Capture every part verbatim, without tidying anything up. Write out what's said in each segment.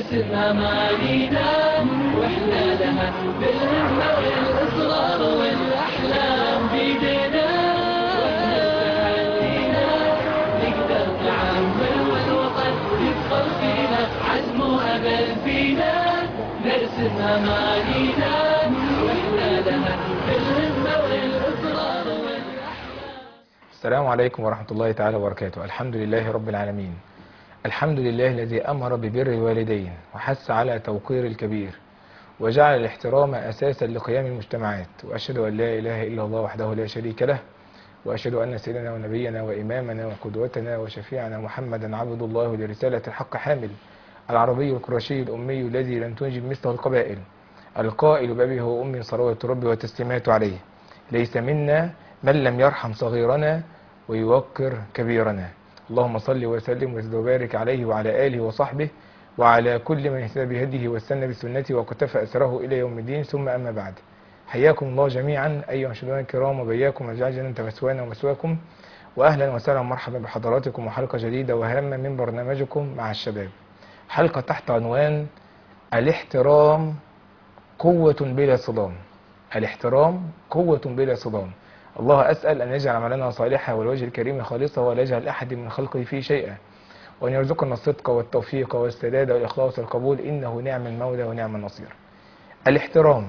نرسم أمانينا وإحنا لها بالهمة والإصرار والأحلام بيدنا، وإحنا بتحدينا نقدر نعمر والوطن يفخر فينا، عزم وأمل فينا نرسم أمانينا وإحنا لها بالهمة والإصرار والأحلام. السلام عليكم ورحمة الله تعالى وبركاته. الحمد لله رب العالمين. الحمد لله الذي أمر ببر الوالدين وحث على توقير الكبير وجعل الاحترام أساسا لقيام المجتمعات، وأشهد أن لا إله إلا الله وحده لا شريك له، وأشهد أن سيدنا ونبينا وإمامنا وقدوتنا وشفيعنا محمدا عبد الله لرسالة الحق حامل، العربي القرشي الأمي الذي لم تنجب مثله القبائل، القائل بأبيه وأمي صلوات ربي وتسليماته عليه: ليس منا من لم يرحم صغيرنا ويوقر كبيرنا. اللهم صل وسلم وزد وبارك عليه وعلى آله وصحبه وعلى كل من اهتدى بهديه واستنى بسنته وقتفى أثره إلى يوم الدين، ثم أما بعد. حياكم الله جميعا أيها المشاهدون الكرام، وبياكم وجعل جنة مثوانا ومثواكم، وأهلا وسهلا ومرحبا بحضراتكم وحلقة جديدة وهامة من برنامجكم مع الشباب. حلقة تحت عنوان الاحترام قوة بلا صدام. الاحترام قوة بلا صدام. الله أسأل أن يجعل عملنا صالحا والوجه الكريم خالصا، ولا يجعل أحد من خلقه فيه شيئا، وأن يرزقنا الصدق والتوفيق والسداد والإخلاص والقبول، إنه نعم المولى ونعم النصير. الاحترام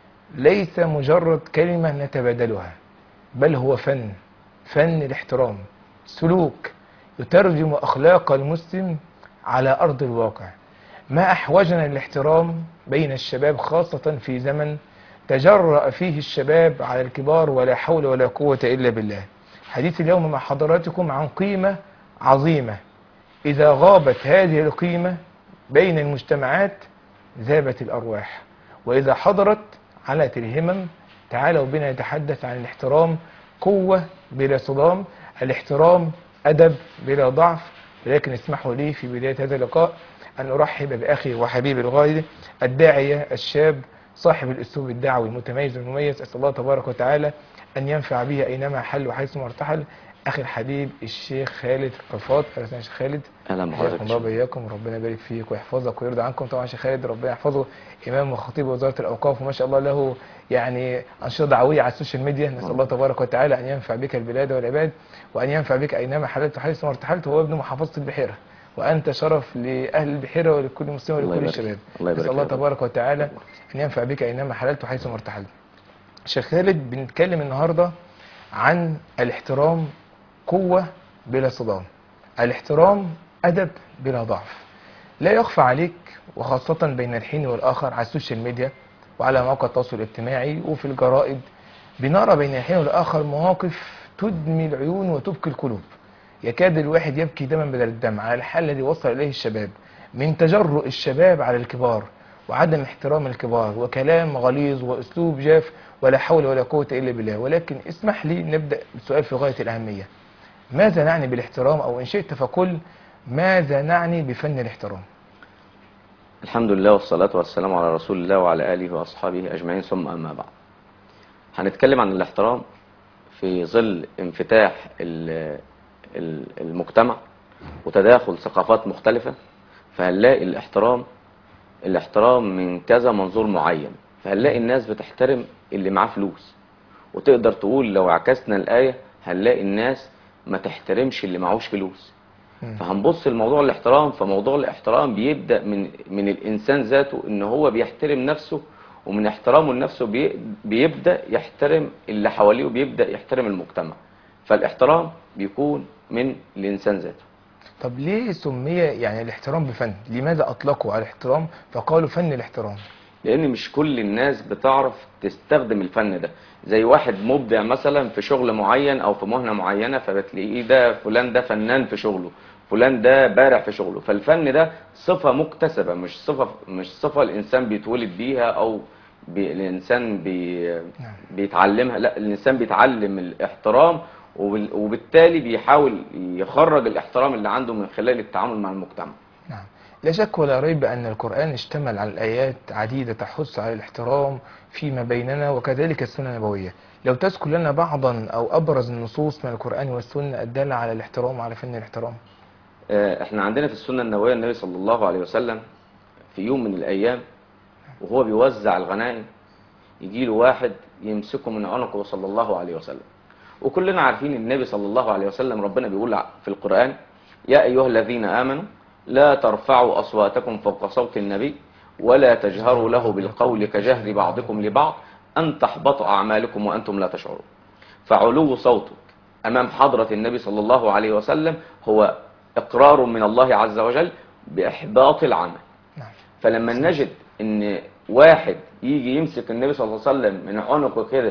ليس مجرد كلمة نتبادلها، بل هو فن. فن الاحترام سلوك يترجم أخلاق المسلم على أرض الواقع. ما أحوجنا الاحترام بين الشباب، خاصة في زمن تجرأ فيه الشباب على الكبار، ولا حول ولا قوة إلا بالله. حديث اليوم مع حضراتكم عن قيمة عظيمة، إذا غابت هذه القيمة بين المجتمعات ذابت الأرواح، وإذا حضرت علت الهمم. تعالوا بنا نتحدث عن الاحترام قوة بلا صدام، الاحترام أدب بلا ضعف. ولكن اسمحوا لي في بداية هذا اللقاء أن أرحب بأخي وحبيبي الغالي الداعية الشاب صاحب الأسلوب الدعوي المتميز والمميز، أسأل الله تبارك وتعالى أن ينفع به أينما حل وحيثما ارتحل، أخي الحبيب الشيخ خالد قفاط. أهلا يا شيخ خالد. اهلا بحضرتك. الله وبياكم، ربنا يبارك فيك ويحفظك ويرضى عنكم. طبعا شيخ خالد ربنا يحفظه إمام وخطيب وزارة الأوقاف، وما شاء الله له يعني أنشطة دعوية على السوشيال ميديا. نسأل الله تبارك وتعالى أن ينفع بك البلاد والعباد، وأن ينفع بك أينما حللت وحيثما ارتحلت. هو ابن محافظة البحيرة، وأنت شرف لأهل البحيرة ولكل مسلم ولكل الشباب. نسأل الله تبارك وتعالى أن ينفع بك أينما حللت وحيثما ارتحلت. شيخ خالد، بنتكلم النهاردة عن الاحترام قوة بلا صدام. الاحترام أدب بلا ضعف. لا يخفى عليك، وخاصة بين الحين والآخر على السوشيال ميديا وعلى مواقع التواصل الاجتماعي وفي الجرائد، بنرى بين الحين والآخر مواقف تدمي العيون وتبكي القلوب. يكاد الواحد يبكي دما بدل الدم على الحال الذي وصل إليه الشباب من تجرؤ الشباب على الكبار وعدم احترام الكبار وكلام غليظ وأسلوب جاف، ولا حول ولا قوة إلا بالله. ولكن اسمح لي نبدأ بسؤال في غاية الأهمية: ماذا نعني بالاحترام؟ أو إن شئت فقل ماذا نعني بفن الاحترام؟ الحمد لله والصلاة والسلام على رسول الله وعلى آله وأصحابه أجمعين، ثم أما بعد. هنتكلم عن الاحترام في ظل انفتاح المجتمع وتداخل ثقافات مختلفة. فهنلاقي الاحترام الاحترام من كذا منظور معين. فهنلاقي الناس بتحترم اللي معاه فلوس، وتقدر تقول لو عكسنا الآية هنلاقي الناس ما تحترمش اللي معهوش فلوس. فهنبص الموضوع الاحترام، فموضوع الاحترام بيبدأ من من الإنسان ذاته، إن هو بيحترم نفسه، ومن احترامه لنفسه بي بيبدأ يحترم اللي حواليه وبيبدأ يحترم المجتمع. فالاحترام بيكون من الإنسان ذاته. طب ليه سمي يعني الاحترام بفن؟ لماذا أطلقوا على الاحترام فقالوا فن الاحترام؟ لأن مش كل الناس بتعرف تستخدم الفن ده. زي واحد مبدع مثلا في شغل معين أو في مهنة معينة، فبتلاقيه ده فلان ده فنان في شغله، فلان ده بارع في شغله. فالفن ده صفة مكتسبة، مش صفة مش صفة الإنسان بيتولد بيها أو بي الإنسان بي بيتعلمها. لا، الإنسان بيتعلم الاحترام، وبالتالي بيحاول يخرج الاحترام اللي عنده من خلال التعامل مع المجتمع. نعم، لا شك ولا ريب أن القرآن اشتمل على الآيات عديدة تحث على الاحترام فيما بيننا، وكذلك السنة النبوية. لو تذكر لنا بعضا أو أبرز النصوص من القرآن والسنة الدالة على الاحترام وعلى فن الاحترام. احنا عندنا في السنة النبوية النبي صلى الله عليه وسلم في يوم من الأيام وهو بيوزع الغنائم يجي له واحد يمسكه من عنقه صلى الله عليه وسلم. وكلنا عارفين النبي صلى الله عليه وسلم ربنا بيقول في القرآن: يا أيها الذين آمنوا لا ترفعوا أصواتكم فوق صوت النبي ولا تجهروا له بالقول كجهر بعضكم لبعض أن تحبط أعمالكم وأنتم لا تشعرون. فعلو صوتك أمام حضرة النبي صلى الله عليه وسلم هو إقرار من الله عز وجل بإحباط العمل. فلما نجد ان واحد يجي يمسك النبي صلى الله عليه وسلم من عنقه كده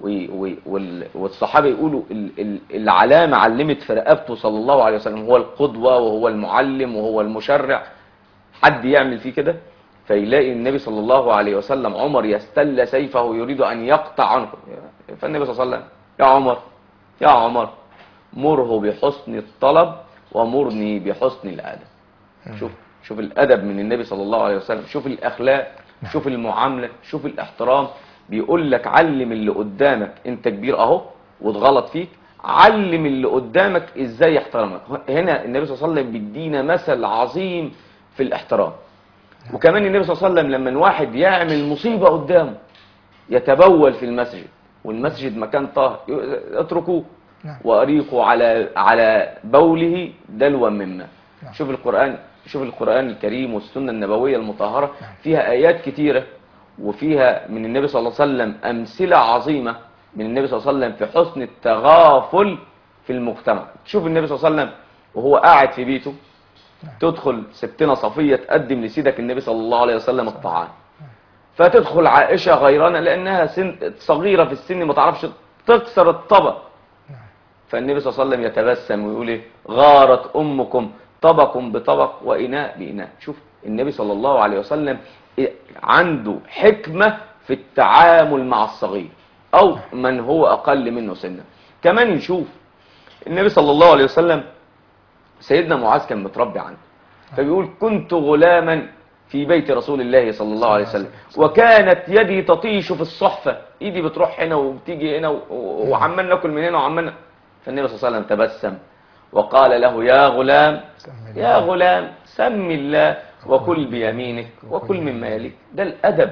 والصحابه يقولوا العلامه علمت في رقبته صلى الله عليه وسلم، هو القدوه وهو المعلم وهو المشرع، حد يعمل فيه كده؟ فيلاقي النبي صلى الله عليه وسلم عمر يستل سيفه يريد ان يقطع عنقه، فالنبي صلى الله عليه وسلم: يا عمر يا عمر مره بحسن الطلب ومرني بحسن الادب. شوف شوف الادب من النبي صلى الله عليه وسلم، شوف الاخلاق، شوف المعامله، شوف الاحترام. بيقول لك علم اللي قدامك، انت كبير اهو واتغلط فيك، علم اللي قدامك ازاي يحترمك. هنا النبي صلى الله عليه وسلم بيدينا مثل عظيم في الاحترام. وكمان النبي صلى الله عليه وسلم لما واحد يعمل مصيبه قدامه يتبول في المسجد، والمسجد مكان طاهر، اتركوه واريقوا على على بوله دلوا من ماء. شوف القرآن شوف القرآن الكريم والسنة النبوية المطهرة فيها آيات كتيرة، وفيها من النبي صلى الله عليه وسلم أمثلة عظيمة من النبي صلى الله عليه وسلم في حسن التغافل في المجتمع. شوف النبي صلى الله عليه وسلم وهو قاعد في بيته، تدخل ستنا صفية تقدم لسيدك النبي صلى الله عليه وسلم الطعام، فتدخل عائشة غيرانة لأنها سن صغيرة في السن ما تعرفش تكسر الطبق، فالنبي صلى الله عليه وسلم يتبسم ويقول ايه: غارت أمكم طبق بطبق وإناء بإناء. شوف النبي صلى الله عليه وسلم عنده حكمة في التعامل مع الصغير أو من هو أقل منه سنا. كمان نشوف النبي صلى الله عليه وسلم سيدنا معاذ كان متربي عنه، فبيقول: كنت غلاما في بيت رسول الله صلى الله عليه وسلم وكانت يدي تطيش في الصحفة، ايدي بتروح هنا وبتيجي هنا وعمال ناكل من هنا وعمال. فالنبي صلى الله عليه وسلم تبسم وقال له: يا غلام يا غلام سم الله وكل بيمينك وكل مما يليك. ده الأدب.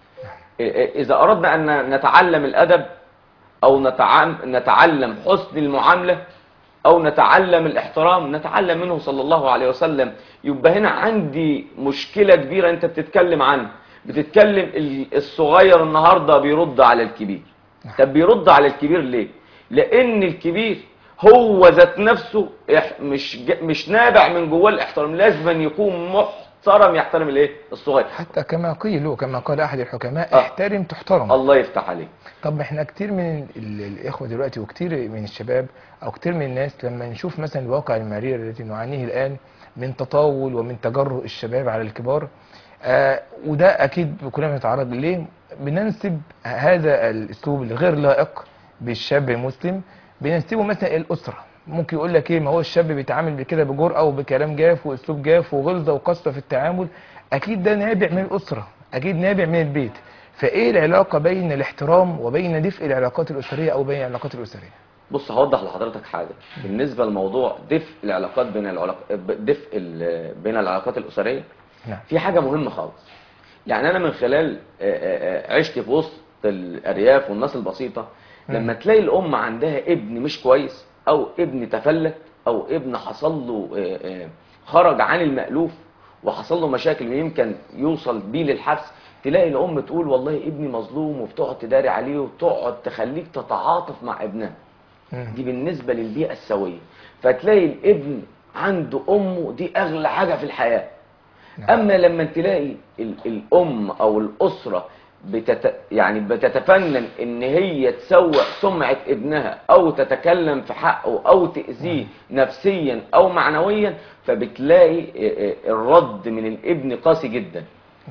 إذا أردنا أن نتعلم الأدب أو نتعلم حسن المعاملة أو نتعلم الاحترام نتعلم منه صلى الله عليه وسلم. يبقى هنا عندي مشكلة كبيرة أنت بتتكلم عنها، بتتكلم الصغير النهاردة بيرد على الكبير. طب بيرد على الكبير ليه؟ لأن الكبير هو ذات نفسه مش مش نابع من جواه الاحترام، لازم أن يكون محترم يحترم الايه؟ الصغير. حتى كما قيل وكما قال احد الحكماء: احترم تحترم. الله يفتح عليك. طب احنا كتير من الاخوه دلوقتي وكتير من الشباب او كتير من الناس لما نشوف مثلا الواقع المرير الذي نعانيه الان من تطاول ومن تجرؤ الشباب على الكبار، آه وده اكيد كلنا بنتعرض ليه، بننسب هذا الاسلوب الغير لائق بالشاب المسلم بننسبه مثلا الاسره. ممكن يقول لك ايه، ما هو الشاب بيتعامل بكده بجرأه وبكلام جاف واسلوب جاف وغلظه وقسوه في التعامل، اكيد ده نابع من الاسره، اكيد نابع من البيت. فايه العلاقه بين الاحترام وبين دفء العلاقات الاسريه او بين العلاقات الاسريه؟ بص هوضح لحضرتك حاجه بالنسبه لموضوع دفء العلاقات بين العلاق... دفء بين العلاقات الاسريه. نعم. في حاجه مهمه خالص. يعني انا من خلال عشت في وسط الارياف والناس البسيطه، لما تلاقي الام عندها ابن مش كويس او ابن تفلت او ابن حصل له خرج عن المألوف وحصل له مشاكل ويمكن يوصل بيه للحبس، تلاقي الام تقول والله ابني مظلوم وبتقعد تداري عليه وتقعد تخليك تتعاطف مع ابنها. دي بالنسبة للبيئة السوية. فتلاقي الابن عنده امه دي اغلى حاجة في الحياة. اما لما تلاقي الام او الاسرة بتت... يعني بتتفنن ان هي تسوء سمعة ابنها او تتكلم في حقه او تأذيه نفسيا او معنويا، فبتلاقي الرد من الابن قاسي جدا.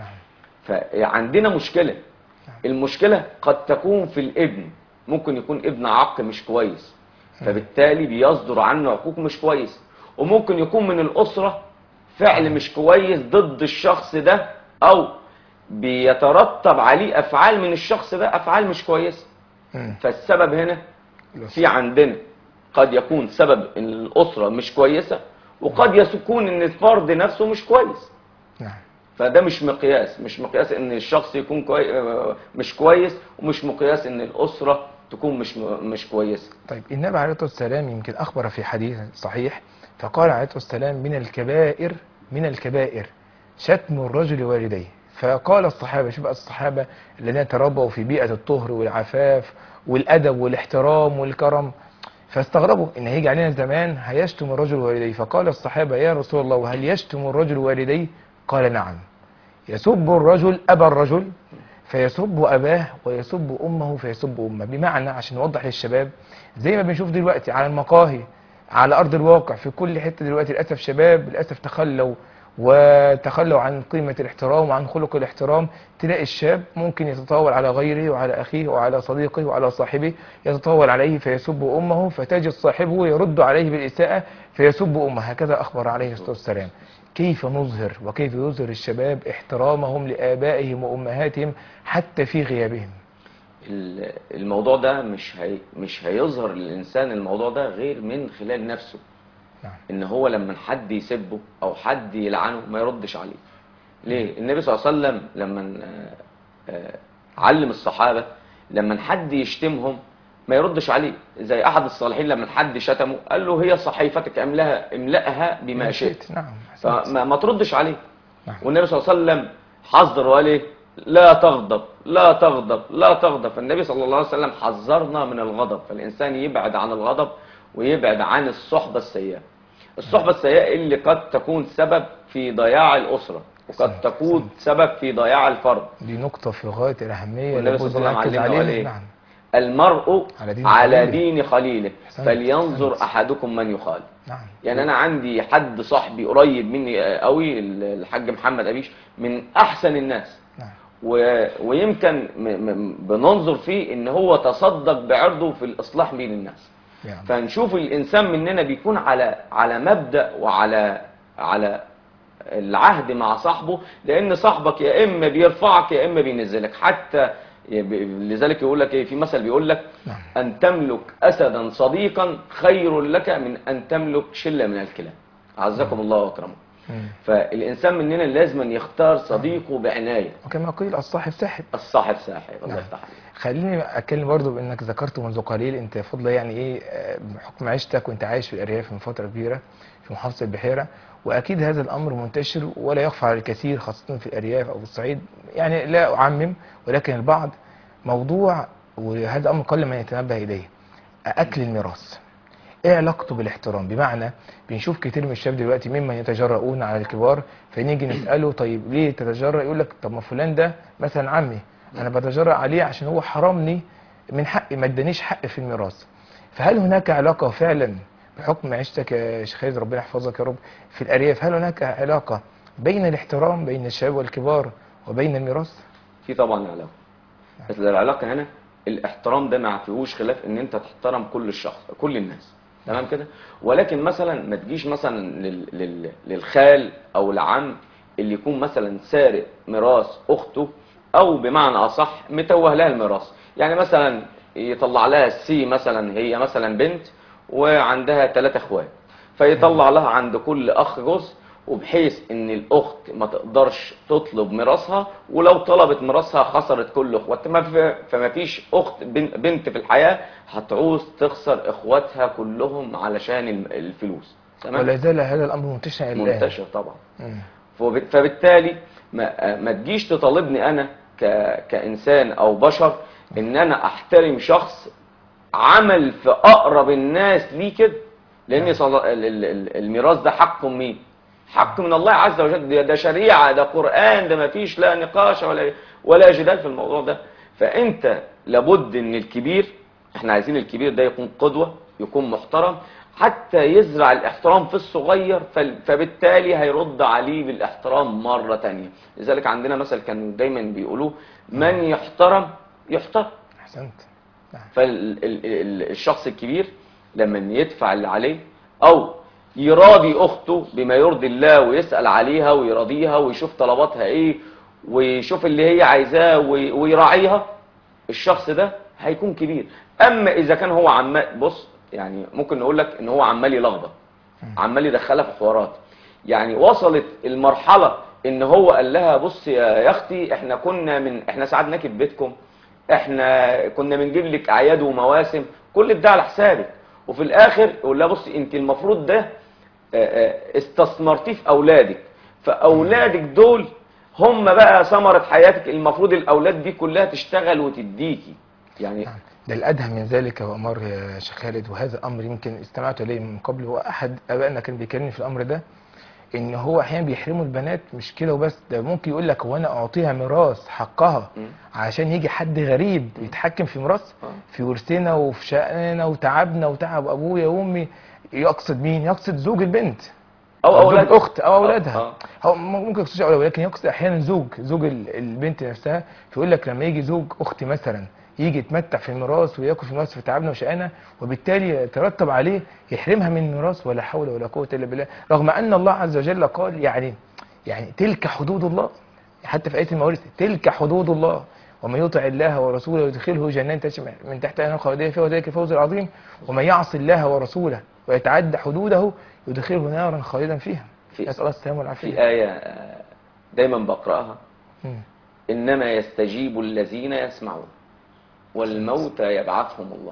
فعندنا مشكلة. المشكلة قد تكون في الابن، ممكن يكون ابن عق مش كويس فبالتالي بيصدر عنه حقوق مش كويس، وممكن يكون من الأسرة فعل مش كويس ضد الشخص ده او بيترتب عليه افعال من الشخص ده افعال مش كويسه. فالسبب هنا في عندنا قد يكون سبب ان الاسره مش كويسه، وقد يكون ان الفرد نفسه مش كويس. فده مش مقياس، مش مقياس ان الشخص يكون كوي... مش كويس، ومش مقياس ان الاسره تكون مش م... مش كويسه. طيب النبي عليه الصلاة والسلام يمكن أخبر في حديث صحيح فقال عليه الصلاة والسلام من الكبائر من الكبائر شتم الرجل والديه. فقال الصحابة، شوف بقى الصحابة الذين تربوا في بيئة الطهر والعفاف والأدب والاحترام والكرم، فاستغربوا إن هيجي علينا زمان هيشتم الرجل والديه. فقال الصحابة يا رسول الله وهل يشتم الرجل والديه؟ قال نعم، يسب الرجل أبا الرجل فيسب أباه ويسب أمه فيسب أمه. بمعنى عشان نوضح للشباب، زي ما بنشوف دلوقتي على المقاهي على أرض الواقع في كل حتة دلوقتي للأسف شباب للأسف تخلوا وتخلوا عن قيمة الاحترام وعن خلق الاحترام. تلاقي الشاب ممكن يتطاول على غيره وعلى أخيه وعلى صديقه وعلى صاحبه، يتطاول عليه فيسب أمه، فتجد صاحبه يرد عليه بالإساءة فيسب أمه. هكذا أخبر عليه الصلاة والسلام. كيف نظهر وكيف يظهر الشباب احترامهم لآبائهم وأمهاتهم حتى في غيابهم؟ ال- الموضوع ده مش هي... مش هيظهر للإنسان الموضوع ده غير من خلال نفسه. نعم. ان هو لما حد يسبه او حد يلعنه ما يردش عليه. ليه؟ النبي صلى الله عليه وسلم لما آه، آه، علم الصحابة لما حد يشتمهم ما يردش عليه. زي احد الصالحين لما حد شتمه قال له هي صحيفتك املها املأها بما شئت، نعم. فما ما تردش عليه. نعم. والنبي صلى الله عليه وسلم حذر وقال ايه؟ لا تغضب لا تغضب لا تغضب. فالنبي صلى الله عليه وسلم حذرنا من الغضب، فالإنسان يبعد عن الغضب ويبعد عن الصحبة السيئة. الصحبة السيئة اللي قد تكون سبب في ضياع الأسرة وقد تكون سبب في ضياع الفرد. دي نقطة في غاية الأهمية والنبي صلى الله عليه نركز وسلم علمنا عليها. عليه نعم. المرء على دين على خليله. دين خليله أحسنت. فلينظر أحسنت. أحدكم من يخالف. نعم. يعني أنا عندي حد صاحبي قريب مني قوي الحاج محمد أبيش من أحسن الناس. نعم. و... ويمكن م... م... بننظر فيه ان هو تصدق بعرضه في الاصلاح بين الناس. نعم. فنشوف الانسان مننا بيكون على على مبدأ وعلى على العهد مع صاحبه، لان صاحبك يا اما بيرفعك يا اما بينزلك. حتى لذلك يقول لك ايه في مثل بيقول لك نعم. ان تملك اسدا صديقا خير لك من ان تملك شله من الكلاب. اعزكم الله واكرمكم. مم. فالإنسان مننا لازم يختار صديقه بعناية. وكما قيل الصاحب ساحب. الصاحب ساحب. الله نعم. يفتح عليك. خليني اتكلم برضو بانك ذكرت منذ قليل انت فضل يعني ايه آه، بحكم عيشتك وانت عايش في الارياف من فتره كبيره في محافظه البحيره، واكيد هذا الامر منتشر ولا يخفى على الكثير خاصه في الارياف او في الصعيد، يعني لا اعمم ولكن البعض، موضوع وهذا امر قل من يتنبه اليه، اكل الميراث. ايه علاقته بالاحترام؟ بمعنى بنشوف كتير من الشباب دلوقتي ممن يتجرؤون على الكبار، فنيجي نساله طيب ليه تتجرأ؟ يقول لك طب ما فلان ده مثلا عمي انا بتجرأ عليه عشان هو حرمني من حقي، ما ادانيش حق في الميراث. فهل هناك علاقه فعلا بحكم عيشتك يا شيخ خالد ربنا يحفظك يا رب في الارياف، هل هناك علاقه بين الاحترام بين الشباب والكبار وبين الميراث؟ في طبعا علاقة، بس العلاقة هنا الاحترام ده ما فيهوش خلاف ان انت تحترم كل الشخص كل الناس، تمام كده. ولكن مثلا ما تجيش مثلا لل... لل... للخال او العم اللي يكون مثلا سارق ميراث اخته، او بمعنى اصح متوه لها الميراث. يعني مثلا يطلع لها السي مثلا، هي مثلا بنت وعندها ثلاثة اخوات، فيطلع لها عند كل اخ جزء، وبحيث ان الاخت ما تقدرش تطلب ميراثها، ولو طلبت ميراثها خسرت كل اخواتها. في فما فيش اخت بنت في الحياه هتعوز تخسر اخواتها كلهم علشان الفلوس، تمام. ولا زال هذا الامر منتشر الان؟ منتشر طبعا. مم. فبالتالي ما, ما تجيش تطالبني انا ك كانسان او بشر ان انا احترم شخص عمل في اقرب الناس ليه كده، لان الميراث ده حق مين؟ حق من الله عز وجل. ده شريعه، ده قران، ده ما فيش لا نقاش ولا ولا جدال في الموضوع ده. فانت لابد ان الكبير، احنا عايزين الكبير ده يكون قدوه، يكون محترم، حتى يزرع الاحترام في الصغير، فبالتالي هيرد عليه بالاحترام مره تانية. لذلك عندنا مثل كانوا دايما بيقولوه من يحترم يحترم. احسنت. فالشخص الكبير لما يدفع اللي عليه او يراضي اخته بما يرضي الله ويسأل عليها ويراضيها ويشوف طلباتها ايه ويشوف اللي هي عايزاه ويراعيها، الشخص ده هيكون كبير. اما اذا كان هو عمال، بص يعني ممكن نقول لك ان هو عمال يلخبط، عمال يدخلها في حوارات، يعني وصلت المرحله ان هو قال لها بص يا اختي، احنا كنا من احنا ساعدناكي في بيتكم، احنا كنا بنجيب لك اعياد ومواسم، كل ده على حسابك. وفي الاخر يقول لها بص انت المفروض ده استثمرتيه في اولادك، فاولادك دول هم بقى ثمرة حياتك، المفروض الاولاد دي كلها تشتغل وتديكي يعني. نعم. ده الأدهى من ذلك وأمر يا شيخ خالد، وهذا أمر يمكن استمعت إليه من قبل، وأحد أبائنا كان بيكلمني في الأمر ده، إن هو أحيانا بيحرموا البنات مش كده وبس، ده ممكن يقول لك هو أنا أعطيها ميراث حقها م. عشان يجي حد غريب م. يتحكم في ميراث، آه. في ورثنا وفي شأننا وتعبنا وتعب أبويا وأمي. يقصد مين؟ يقصد زوج البنت او أو زوج اولادها. الأخت أو آه. أولادها. آه. هو ممكن يقصدش أولادها، لكن يقصد أحيانا زوج زوج ال- البنت نفسها. فيقول لك لما يجي زوج أختي مثلا يجي يتمتع في الميراث وياكل في الميراث في تعبنا وشقانا، وبالتالي يترتب عليه يحرمها من الميراث، ولا حول ولا قوة إلا بالله، رغم أن الله عز وجل قال يعني يعني تلك حدود الله. حتى في آية المواريث تلك حدود الله، ومن يطع الله ورسوله يدخله جنات تجري من تحتها الأنهار خالدين فيها وذلك الفوز العظيم، ومن يعص الله ورسوله ويتعدى حدوده يدخله نارا خالدا فيها. في نسأل الله السلامة والعافية. في آية آه، دايما بقرأها، مم. إنما يستجيب الذين يسمعون والموتى يبعثهم الله.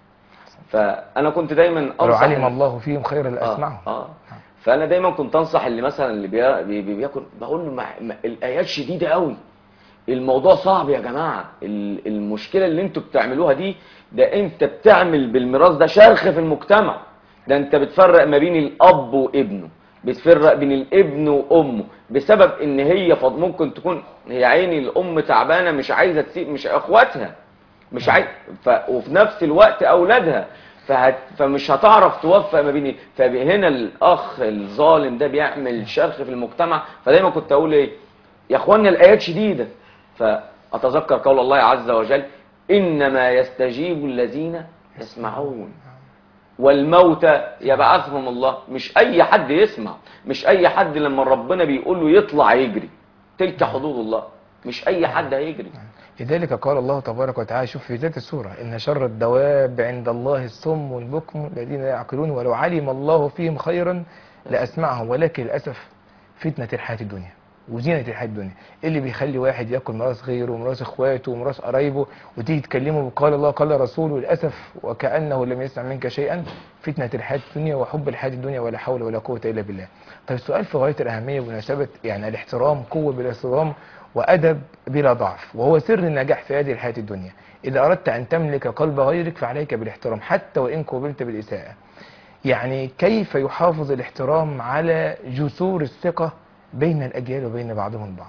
فأنا كنت دايما ولو أنصح علم إن- الله فيهم خيرا آه لأسمعهم. آه فأنا دايما كنت أنصح اللي مثلا اللي بي بي بي بياكل، بقول له مع... مع... الآيات شديدة قوي، الموضوع صعب يا جماعة، ال- المشكلة اللي انتوا بتعملوها دي، ده انت بتعمل بالميراث ده شرخ في المجتمع، ده انت بتفرق ما بين الأب وابنه، بتفرق بين الابن وامه، بسبب ان هي فض ممكن تكون هي عيني الام تعبانه مش عايزه تسيب، مش اخواتها مش عايز ف... وفي نفس الوقت اولادها، فهت... فمش هتعرف توفق ما بين. فهنا الاخ الظالم ده بيعمل شرخ في المجتمع. فدايما كنت اقول ايه يا اخوانا، الايات شديده. فاتذكر قول الله عز وجل انما يستجيب الذين يسمعون والموتى يبعثهم الله. مش اي حد يسمع، مش اي حد لما ربنا بيقول له يطلع يجري، تلك حدود الله، مش اي حد هيجري. لذلك قال الله تبارك وتعالى، شوف في ذات السورة، إن شر الدواب عند الله الصم والبكم الذين لا يعقلون ولو علم الله فيهم خيرا لأسمعهم، ولكن للأسف فتنة الحياة الدنيا وزينة الحياة الدنيا اللي بيخلي واحد ياكل ميراث غيره وميراث اخواته وميراث قرايبه، وتيجي تكلمه بقال الله قال رسوله، للأسف وكأنه لم يسمع منك شيئا. فتنة الحياة الدنيا وحب الحياة الدنيا، ولا حول ولا قوة إلا بالله. طيب السؤال في غاية الأهمية بمناسبة يعني الاحترام قوة بلا صدام وأدب بلا ضعف، وهو سر النجاح في هذه الحياة الدنيا. إذا أردت أن تملك قلب غيرك فعليك بالاحترام حتى وإن قوبلت بالإساءة. يعني كيف يحافظ الاحترام على جسور الثقة بين الأجيال وبين بعضهم البعض؟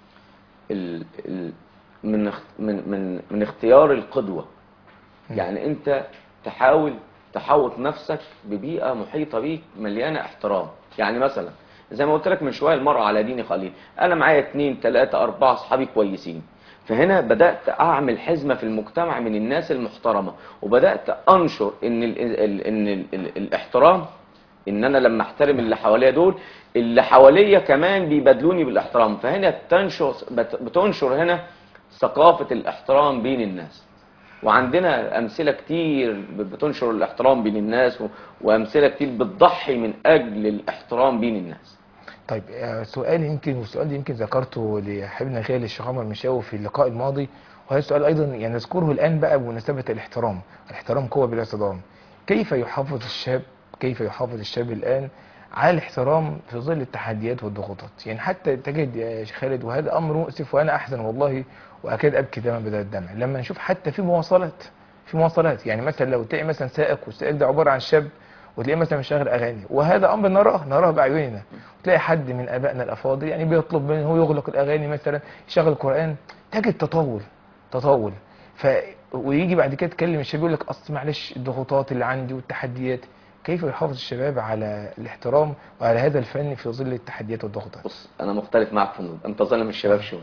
ال ال من اخ- من من من اختيار القدوة. يعني انت تحاول تحوط نفسك ببيئة محيطة بيك مليانة احترام. يعني مثلا زي ما قلت لك من شوية، المرء على دين خليل. انا معايا اتنين تلاتة اربعة اصحابي كويسين، فهنا بدأت اعمل حزمة في المجتمع من الناس المحترمة، وبدأت انشر ان ال ال ان ال ال الاحترام، ان انا لما احترم اللي حواليا دول، اللي حواليا كمان بيبادلوني بالاحترام. فهنا بتنشر بت- بتنشر هنا ثقافة الاحترام بين الناس. وعندنا امثله كتير بتنشر الاحترام بين الناس، و- وامثله كتير بتضحي من اجل الاحترام بين الناس. طيب آه، سؤال يمكن والسؤال ده يمكن ذكرته لحبيبنا غالي الشيخ عمر مشاوي في اللقاء الماضي، وهذا السؤال أيضا يعني نذكره الآن بقى بمناسبة الاحترام. الاحترام قوة بلا صدام. كيف يحافظ الشاب كيف يحافظ الشاب الآن على الاحترام في ظل التحديات والضغوطات؟ يعني حتى تجد يا شيخ خالد، وهذا أمر مؤسف وأنا أحزن والله وأكاد أبكي دما بدل الدمع لما نشوف حتى في مواصلات في مواصلات يعني مثلا لو تلاقي مثلا سائق، والسائق ده عبارة عن شاب، وتلاقيه مثلا مشغل اغاني، وهذا امر نراه نراه باعيننا. تلاقي حد من ابائنا الافاضل يعني بيطلب منه هو يغلق الاغاني مثلا، يشغل القران، تجد تطاول تطاول ف ويجي بعد كده يتكلم الشباب يقول لك اصل معلش الضغوطات اللي عندي والتحديات. كيف يحافظ الشباب على الاحترام وعلى هذا الفن في ظل التحديات والضغوطات؟ بص انا مختلف معك في النقطة. انت ظالم الشباب شويه.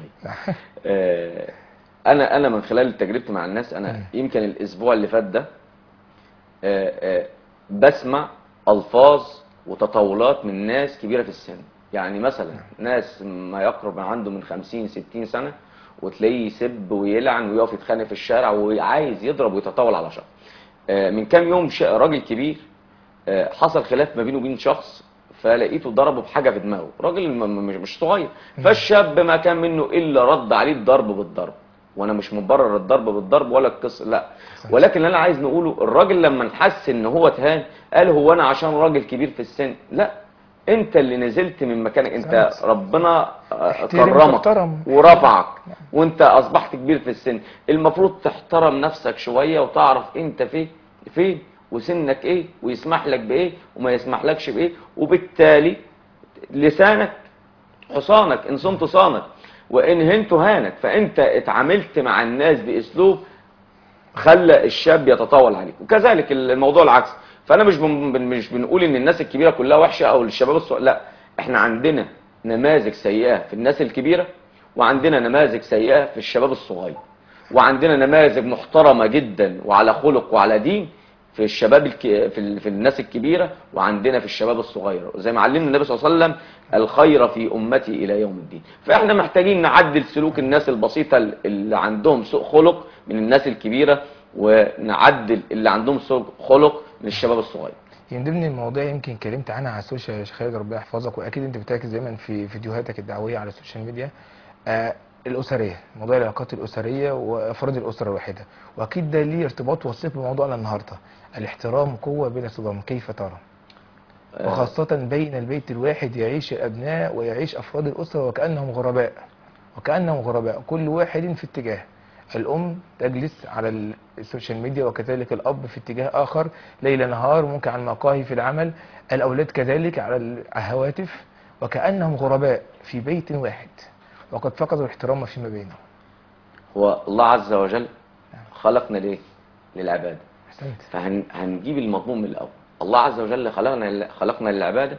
آه، انا انا من خلال تجربتي مع الناس، انا يمكن الاسبوع اللي فات ده آه، آه، بسمع الفاظ وتطاولات من ناس كبيره في السن. يعني مثلا ناس ما يقرب من عنده من خمسين ستين سنه، وتلاقيه يسب ويلعن ويقف يتخانق في الشارع وعايز يضرب ويتطاول على شخص. آه، من كام يوم ش- راجل كبير آه، حصل خلاف ما بينه وبين شخص فلقيته ضربه بحاجه في دماغه، راجل م- م- مش مش صغير. فالشاب ما كان منه الا رد عليه الضرب بالضرب. وانا مش مبرر الضرب بالضرب ولا القصه، لا، ولكن اللي انا عايز نقوله الراجل لما نحس ان هو اتهان قال هو انا عشان راجل كبير في السن؟ لا، انت اللي نزلت من مكانك، انت ربنا آه، احترم كرمك تحترم. ورفعك وانت اصبحت كبير في السن. المفروض تحترم نفسك شويه وتعرف انت فين فين وسنك ايه ويسمح لك بايه وما يسمحلكش بايه، وبالتالي لسانك حصانك، ان صمت صانك وان هنت هانك. فانت اتعاملت مع الناس باسلوب خلى الشاب يتطاول عليك، وكذلك الموضوع العكس. فانا مش بن مش بنقول ان الناس الكبيره كلها وحشه او الشباب الصغير، لا، احنا عندنا نماذج سيئه في الناس الكبيره وعندنا نماذج سيئه في الشباب الصغير، وعندنا نماذج محترمه جدا وعلى خلق وعلى دين في الشباب الك... في, ال... في الناس الكبيره، وعندنا في الشباب الصغير، زي ما علمنا النبي صلى الله عليه وسلم الخير في امتي الى يوم الدين. فاحنا محتاجين نعدل سلوك الناس البسيطه اللي عندهم سوء خلق من الناس الكبيره، ونعدل اللي عندهم سوء خلق من الشباب الصغير. من ضمن المواضيع يمكن اتكلمت عنها على السوشيال يا شيخ خالد، ربنا يحفظك، واكيد انت بتركز دايما في فيديوهاتك الدعويه على السوشيال ميديا، آه الاسريه، موضوع العلاقات الاسريه وافراد الاسره الواحده، واكيد ده ليه ارتباط وثيق بموضوعنا النهارده، الاحترام قوه بلا صدام، كيف ترى؟ وخاصه بين البيت الواحد يعيش الابناء ويعيش افراد الاسره وكانهم غرباء، وكانهم غرباء، كل واحد في اتجاه. الأم تجلس على السوشيال ميديا وكذلك الأب في اتجاه آخر ليل نهار، ممكن على المقاهي في العمل، الأولاد كذلك على الهواتف، وكأنهم غرباء في بيت واحد وقد فقدوا الاحترام فيما بينهم. هو الله عز وجل خلقنا ليه؟ للعبادة. أحسنت. فهنجيب المضمون من الأول. الله عز وجل خلقنا خلقنا للعبادة،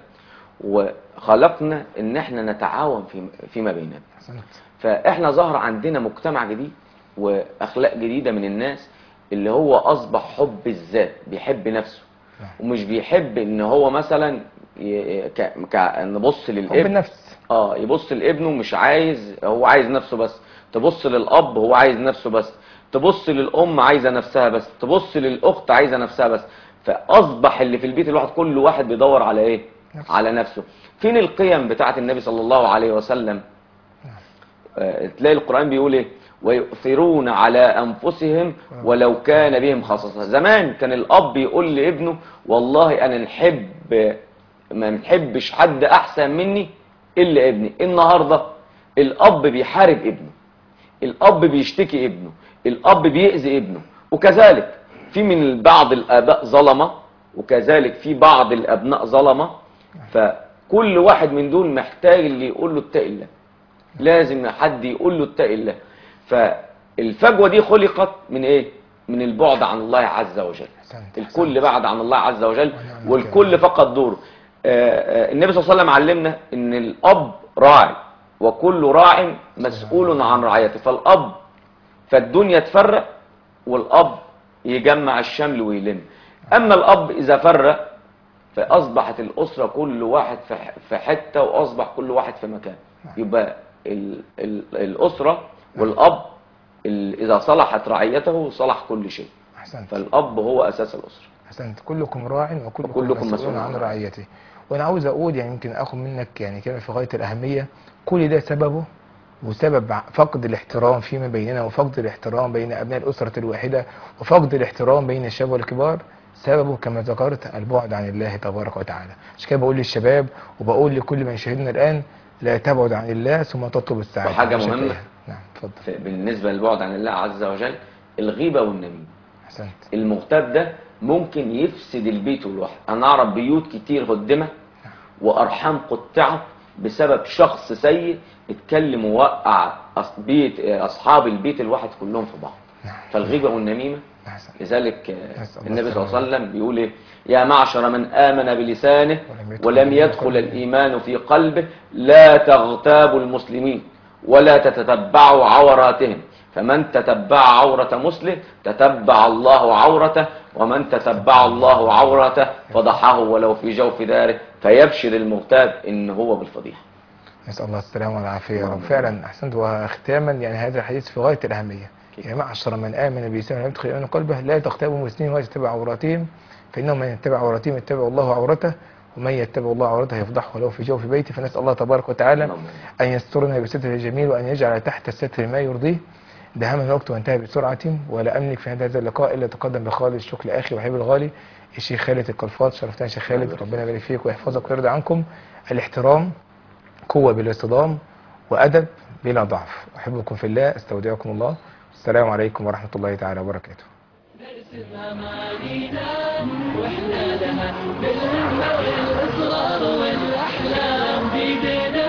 وخلقنا ان احنا نتعاون في فيما بيننا. أحسنت. فاحنا ظهر عندنا مجتمع جديد واخلاق جديده من الناس، اللي هو اصبح حب الذات، بيحب نفسه ومش بيحب ان هو مثلا ي... ك... ك... نبص للابن، حب النفس. اه يبص لابنه، مش عايز، هو عايز نفسه بس. تبص للاب هو عايز نفسه بس. تبص للام عايزه نفسها بس. تبص للاخت عايزه نفسها بس. فاصبح اللي في البيت الواحد كل واحد بيدور على ايه؟ نفسه. على نفسه. فين القيم بتاعه النبي صلى الله عليه وسلم؟ آه تلاقي القرآن بيقول ايه؟ ويؤثرون على انفسهم ولو كان بهم خصاصة. زمان كان الاب يقول لابنه والله انا نحب ما نحبش حد احسن مني الا ابني. النهارده الاب بيحارب ابنه، الاب بيشتكي ابنه، الاب بيأذي ابنه، وكذلك في من بعض الاباء ظلمه، وكذلك في بعض الابناء ظلمه. فكل واحد من دول محتاج اللي يقول له اتق الله، لازم حد يقول له اتق الله. فالفجوه دي خلقت من ايه؟ من البعد عن الله عز وجل. الكل بعد عن الله عز وجل والكل فقد دوره. النبي صلى الله عليه وسلم علمنا ان الاب راعي وكل راع مسؤول عن رعيته. فالاب فالدنيا تفرق والاب يجمع الشمل ويلم. اما الاب اذا فرق فاصبحت الاسره كل واحد في حته واصبح كل واحد في مكان. يبقى ال ال الاسره والاب اذا صلحت رعيته صلح كل شيء. أحسنت. فالاب هو اساس الاسره. احسنت. كلكم راع وكلكم, وكلكم مسؤول عن رعيته. وانا عاوز اقول يعني يمكن اخذ منك يعني كلمه في غايه الاهميه، كل ده سببه وسبب فقد الاحترام فيما بيننا، وفقد الاحترام بين ابناء الاسره الواحده، وفقد الاحترام بين الشباب والكبار، سببه كما ذكرت البعد عن الله تبارك وتعالى. عشان كده بقول للشباب وبقول لكل من يشاهدنا الان لا تبعد عن الله ثم تطلب السعاده. وحاجه مهمه نعم اتفضل. بالنسبه للبعد عن الله عز وجل، الغيبه والنميمه. احسنت. المغتاب ده ممكن يفسد البيت والواحد. انا اعرف بيوت كتير هدمت وارحام قطعت بسبب شخص سيء اتكلم ووقع بيت اصحاب البيت الواحد كلهم في بعض. فالغيبه والنميمه. لذلك النبي صلى الله عليه وسلم بيقول ايه؟ يا معشر من آمن بلسانه ولم يدخل الإيمان في قلبه لا تغتابوا المسلمين ولا تتتبعوا عوراتهم، فمن تتبع عورة مسلم تتبع الله عورته، ومن تتبع الله عورته فضحه ولو في جوف داره. فيبشر المغتاب ان هو بالفضيحه. نسأل الله السلامة والعافية يا رب. فعلا أحسنت. وختاما يعني هذا الحديث في غاية الأهمية. يا معشر من آمن بلسانه ولم يدخل قلبه لا تغتابوا المسلمين ولا تتبعوا عوراتهم، فإنه من يتبع عوراتهم يتبع الله عورته، ومن يتبع الله عورته يفضحه له في جوف بيته. فنسأل الله تبارك وتعالى أن يسترنا بستره الجميل وأن يجعل تحت الستر ما يرضيه. دهما الوقت وانتهى بسرعة، ولا أملك في هذا اللقاء إلا تقدم بخالص الشكر أخي وحبيبي الغالي الشيخ خالد القلفاط. شرفتنا يا شيخ خالد، ربنا يبارك فيك ويحفظك ويرضى عنكم. الاحترام قوة بلا صدام وأدب بلا ضعف. أحبكم في الله، استودعكم الله. السلام عليكم ورحمة الله تعالى وبركاته. نرسم أمانينا واحنا لها بالهمة والإصرار والأحلام بيدنا.